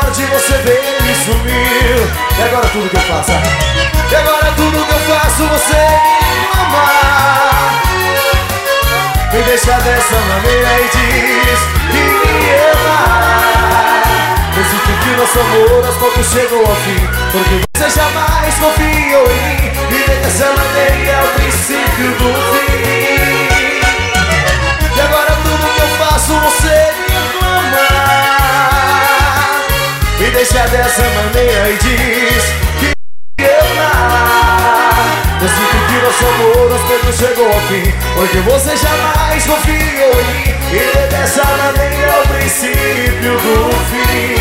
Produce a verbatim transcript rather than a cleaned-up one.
tarde você veio e sumiu. E agora tudo que eu faço, e agora tudo que eu faço você me ama. Me deixa dessa maneira e diz que me ama. Decido que nosso amor aos poucos chegou ao fim, porque você jamais confiou em mim. E dessa maneira é o princípio do fim. E agora tudo que eu faço você me ama. Me deixa dessa maneira e diz que me ama. Eu sinto que nosso amor aos poucos chegou ao fim, porque você jamais confiou em mim. E dessa maneira é o princípio do fim.